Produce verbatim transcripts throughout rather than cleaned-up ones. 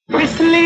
बिस्ली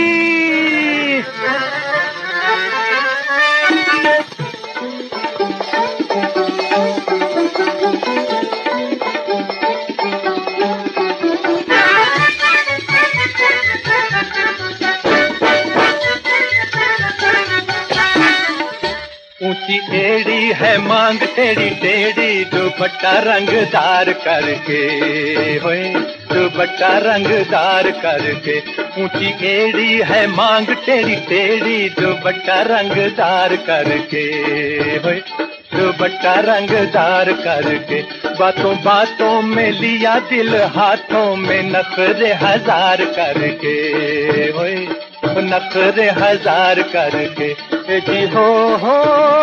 ऊंची एड़ी है मांग टेढ़ी टेढ़ी, दुपट्टा रंगदार करके होए, दुपट्टा रंगदार करके। ऊंची एड़ी है मांग टेढ़ी टेढ़ी, दुपट्टा रंगदार करके होए, दुपट्टा रंगदार करके। बातों बातों में लिया दिल हाथों में, नखरे हजार करके होए, नखरे हजार करके। जी हो हो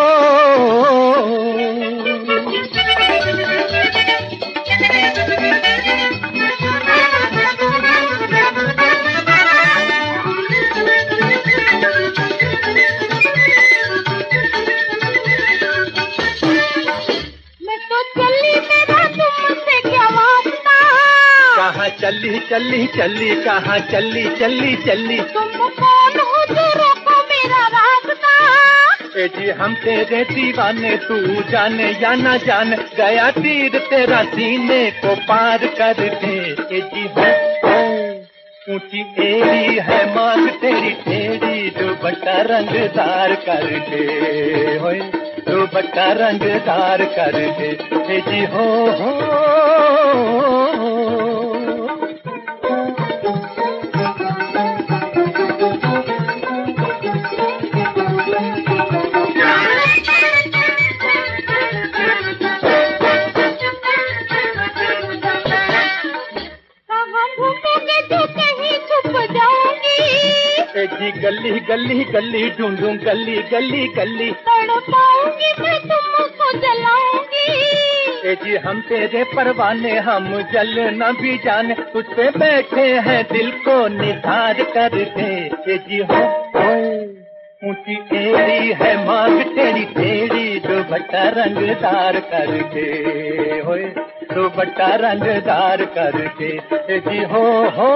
कहाँ चली चली चली, कहाँ चली चली चली। तुम कौन हो जो रोको मेरा रास्ता? ए जी हम तेरे दीवाने, तू जाने या ना जाने, गया तीर तेरा सीने को पार कर दे। ए जी हो ऊंची एड़ी है मांग तेरी टेढ़ी, दुपट्टा रंगदार करके होए, दुपट्टा रंगदार करके। ए जी हो हो जी गली गली गली ढूंढूं, गली गली गली तड़पाऊंगी मैं तुमको जलाऊंगी। ए जी हम तेरे परवाने, हम जल न भी जाने, तुझ पे बैठे हैं दिल को निसार कर दे। ए जी हो ऊंची एड़ी है मांग तेरी टेढ़ी, दुपट्टा रंगदार करके होए, दुपट्टा रंगदार करके। ए जी हो हो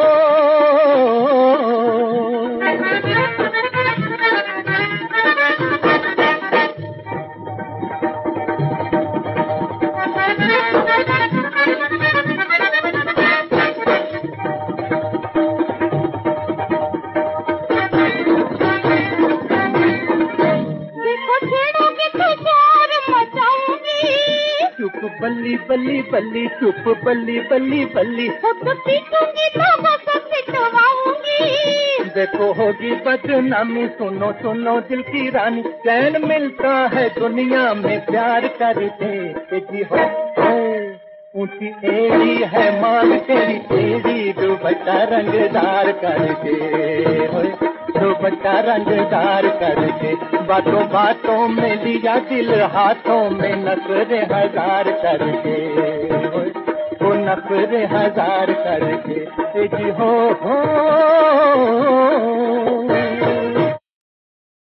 बल्ली बल्ली बल्ली, चुप बल्ली बल्ली बल्ली। पीटूंगी तो बस पिटवाऊंगी। देखो होगी बदनामी, सुनो सुनो दिल की रानी, चैन मिलता है दुनिया में प्यार करके। जी हो ऊंची एड़ी है मांग तेरी टेढ़ी, दुपट्टा रंगदार करके होए, दुपट्टा रंगदार करके। बातों बातों में लिया दिल हाथों में, नखरे हजार करके होए, वो नखरे हजार करके। जी हो हो